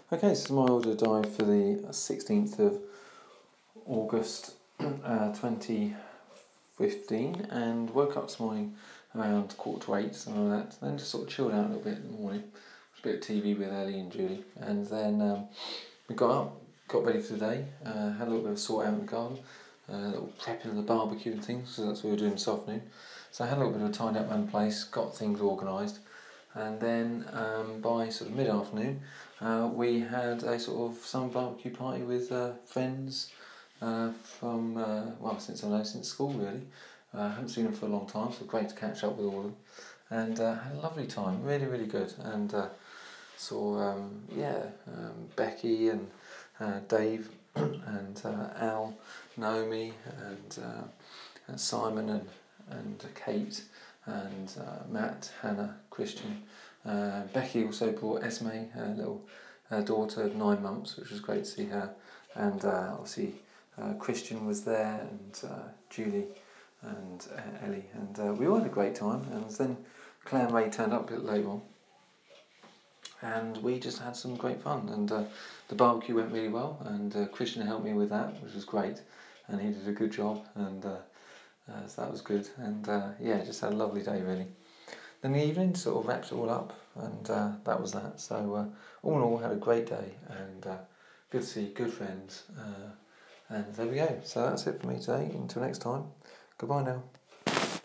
Okay, this is my order diary for the 16th of August 2015, and woke up this morning around 7:45, something like that. Then just sort of chilled out a little bit in the morning. Watched a bit of TV with Ellie and Julie, and then we got up, got ready for the day, had a little bit of sort out in the garden, a little prepping of the barbecue and things, so that's what we were doing this afternoon. So I had a little bit of a tidy up around the place, got things organised. And then by sort of mid-afternoon, we had a sort of summer barbecue party with friends from, since school really. I haven't seen them for a long time, so great to catch up with all of them. And had a lovely time, really, really good. And saw, Becky and Dave and Al, Naomi and Simon and Kate and Matt, Hannah, Christian. Becky also brought Esme, her little daughter of 9 months, which was great to see her. And obviously Christian was there, and Julie and Ellie, and we all had a great time. And then Claire May turned up a bit later on, and we just had some great fun. And the barbecue went really well, and Christian helped me with that, which was great, and he did a good job. And so that was good, and just had a lovely day really. Then the evening sort of wrapped it all up, and that was that. So all in all, had a great day, and good to see good friends, and there we go. So that's it for me today. Until next time, goodbye now.